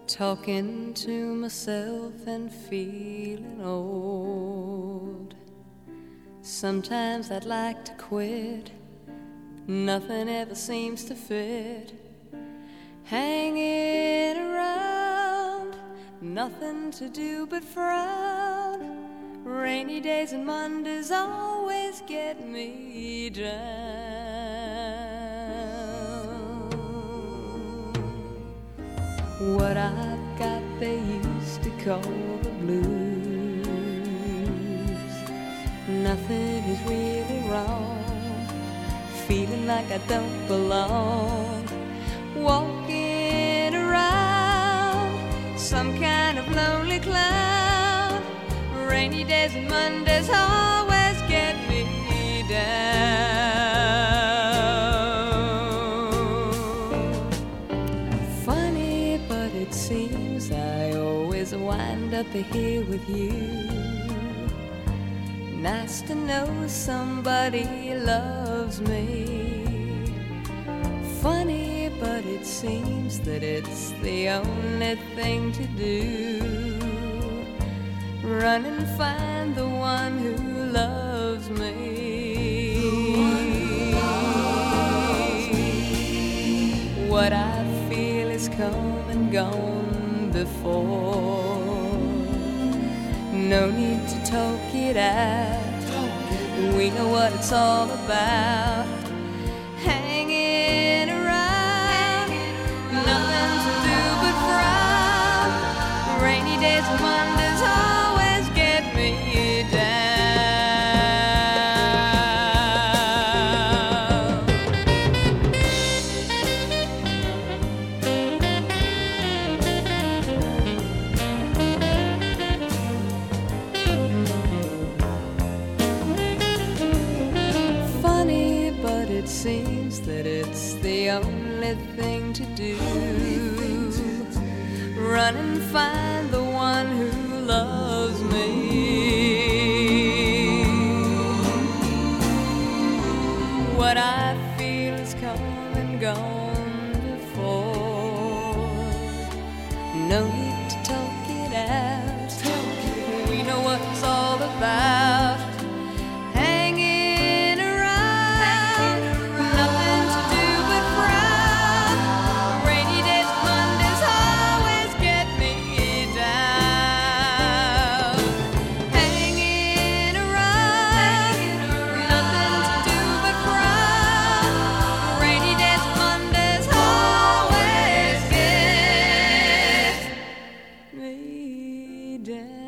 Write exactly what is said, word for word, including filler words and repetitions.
talking to myself and feeling old. Sometimes I'd like to quit, nothing ever seems to fit. Hanging around, nothing to do but frown. Rainy days and Mondays always get me down. What I've got they used to call the blues. Nothing is really wrong, feeling like I don't belong. Walking around, some kind of lonely clown. Rainy days and Mondays always get me down. Funny, but it seems I always wind up here with you. Nice to know somebody loves me. Funny, but it seems that it's the only thing to do. Run and find the one who loves me. Who loves me. What I feel is come and gone before. No need to talk it out. We know what it's all about. Hanging around, nothing to do but frown. Rainy days and Mondays always get me down. Funny, but it seems that it's the only thing to do. Run and find the one who loves me. What I feel is come and gone before. No need to talk it out. We know what it's all about. Hanging around, nothing to do but frown. Rainy days, Mondays always get me down. Hanging around, nothing to do but frown. Rainy days, Mondays always get me down.